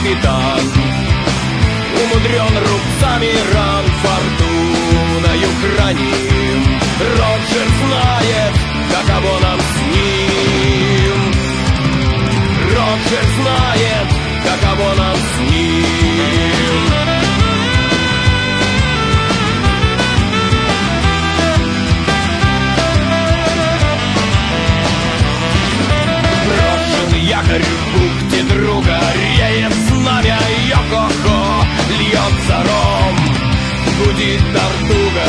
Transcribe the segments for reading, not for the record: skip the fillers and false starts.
капитан. Умудрен рубцами ран, фортуною храним. Роджер знает, каково нам с ним. Роджер знает, каково нам с ним. Брошен якорь в бухте друга, реет знамя Йо-хо-хо. Льется ром, гудит тортуга.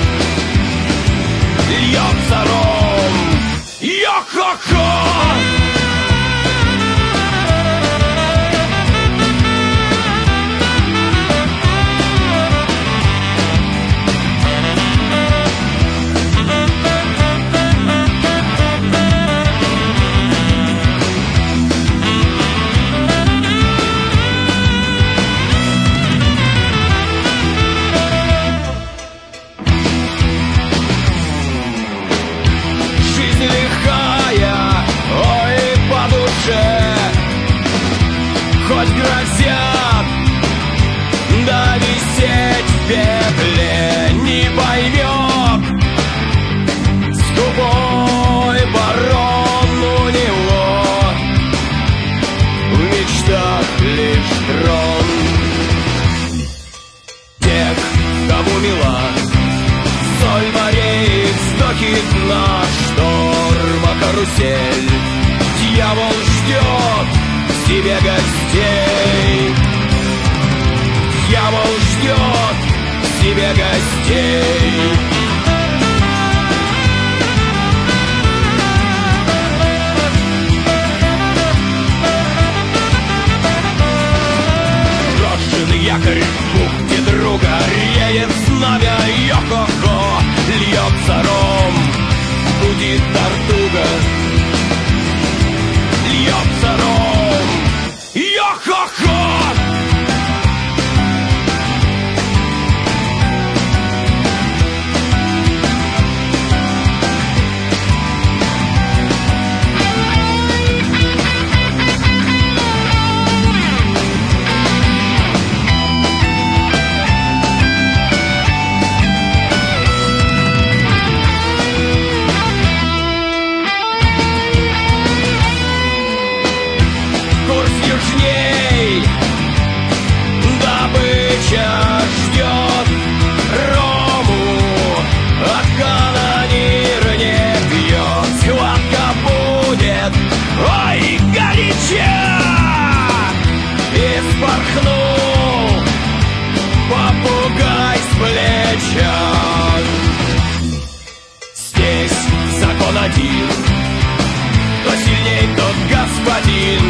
Льется ром, Йо-хо-хо. Хоть грозят да висеть в пепле, не поймет скупой барон. У него в мечтах лишь трон. Тех, кому мила соль морей, вздохи дна, шторма карусель. Дьявол ждет себе гостей. Дьявол ждет себе гостей. Брошен якорь в бухте друга, реет знамя Йо-хо-хо. Льется ром, гудит тортуга. Льется ром, Йо-хо-хо! Курс южней, добыча ждет рому, а канонир не пьет. Схватка будет, ой, горяча! И вспорхнул попугай с плеча. Здесь закон один: кто сильней, тот господин.